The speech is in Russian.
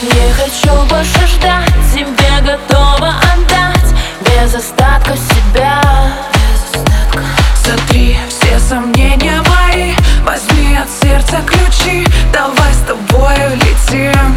Не хочу больше ждать, тебе готова отдать без остатка себя. Сотри все сомнения мои, возьми от сердца ключи, давай с тобой летим.